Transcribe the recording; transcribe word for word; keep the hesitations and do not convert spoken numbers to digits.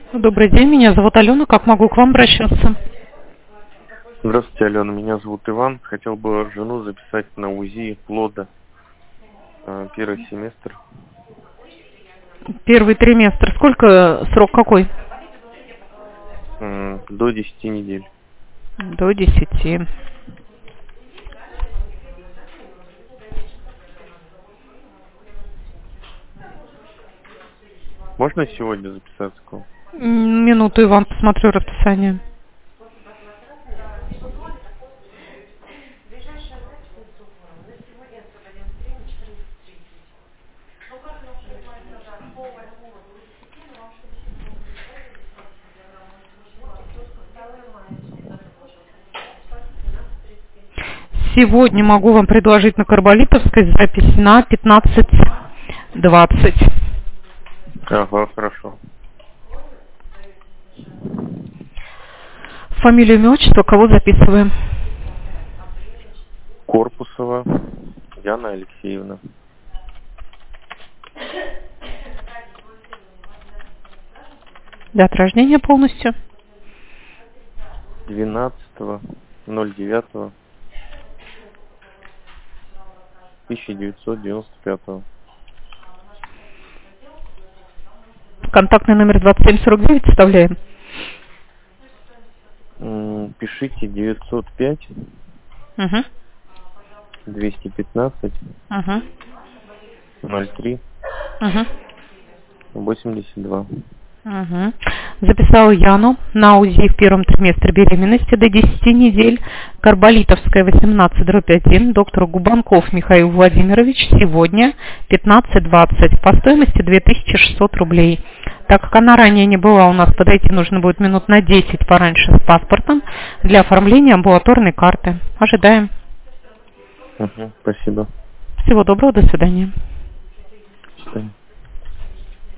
Добрый день, меня зовут Алена. Как могу к вам обращаться? Здравствуйте, Алена. Меня зовут Иван. Хотел бы жену записать на УЗИ плода. Э, Первый семестр. Первый триместр. Сколько, срок какой? М, До десяти недель. До десяти. Можно сегодня записаться к вам? М, Минуту, Иван, посмотрю расписание. Сегодня могу вам предложить на Карболитовской запись на пятнадцать двадцать. Ага, хорошо. Фамилию, имя, отчество, кого записываем? Корпусова Яна Алексеевна. Дата рождения полностью. двенадцатого ноль девятого тысяча девятьсот девяносто пятого. Контактный номер двадцать семь сорок девять вставляем. М, Пишите девятьсот пять Угу. двести пятнадцать Угу. ноль три Угу. восемьдесят два. Угу. Записала Яну на УЗИ в первом триместре беременности до десяти недель. Карболитовская, восемнадцать дробь один. Доктор Губанков Михаил Владимирович. Сегодня пятнадцать двадцать. По стоимости две тысячи шестьсот рублей. Так как она ранее не была у нас, подойти нужно будет минут на десять пораньше с паспортом для оформления амбулаторной карты. Ожидаем. Угу, спасибо. Всего доброго, до свидания.